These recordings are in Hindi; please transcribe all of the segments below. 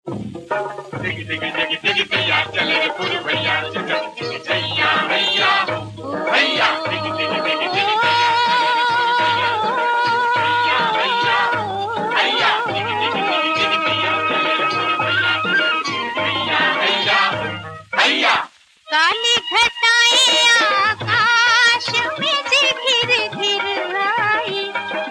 दिग दिग दिग दिग दैया चले रे फुर भैया दिग दिग दैया भैया भैया दिग दिग दिग दिग दैया चले रे फुर भैया दैया भैया भैया दिग दिग दिग दिग दैया चले रे फुर भैया दैया भैया भैया काली घटाएं आकाश में से घिर घिर आई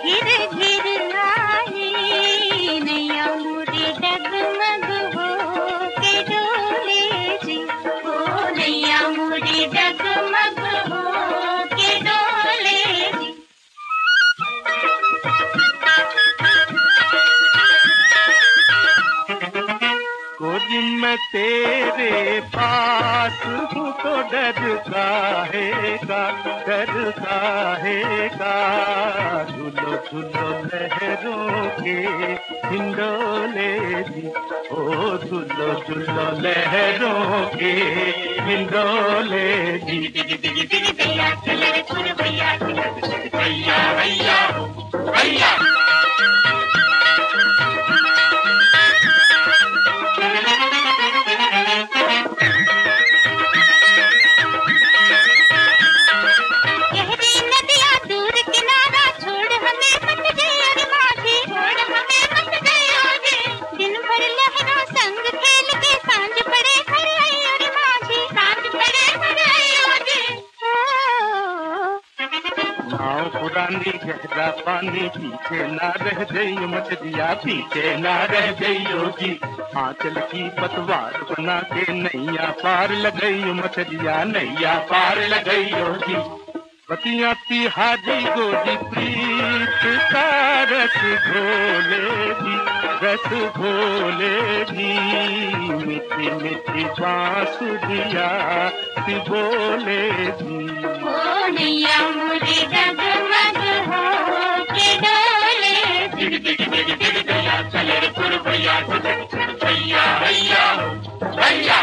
नैया मुड़ी डगमग हो के डोले जी ओ नैया मुड़ी डगमग हो के डोले जी। गोदी में तेरे पास हूँ तो डर काहेगा झूलो झूलो लहरों के हिंडोले जी ओ झूलो झूलो लहरों के हिंडोले जी। दिग दिग दिग दैया चले रे फुर भैया दिग दिग दैया भैया भैया नाव पुरानी गहरा पानी पीछे ना रह गई मछलिया पीछे ना रह गई जी आंचल की पतवार बना के नैया पार लगई मछलिया नैया पार लगई जी। बतिया तिहारी गोरी प्रीत का रस घोले जी मिठी मिठी बांसुरिया बोले जी ओ नैया मुड़ी डगमग हो के डोले जी। दिग दिग दिग दिग दैया चले रे फुर भैया दिग दिग दैया भैया भैया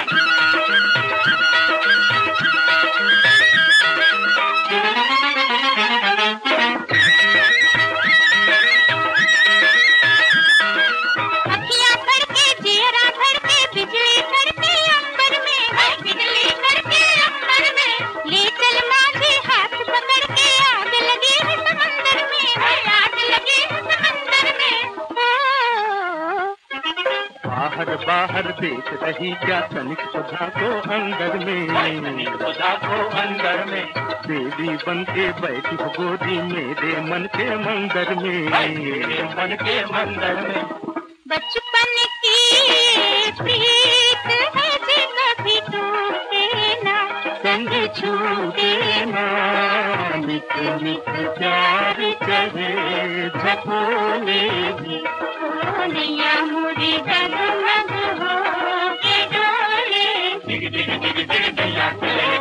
अखियाँ भर के चेहरा भर के बिजली करके अंबर में बिजली करके अंबर में ले चल माझे हाथ पकड़ के आग लगी है समंदर में आग लगी है समंदर में बाहर बाहर देख रही क्या तनिक सुधा को अंदर में खुदा को अंदर में देवी बन के बैठी हो गोदी मेरे मन के मंदिर मेरे में मन के मंदिर में बचपन की प्रीत है जे कभी टूटे ना संग छूटे ना मिट मिट प्यार करे झकोले जी ओ नैया मुड़ी डगमग हो के डोले दिग दिग दिग दिग दैया चले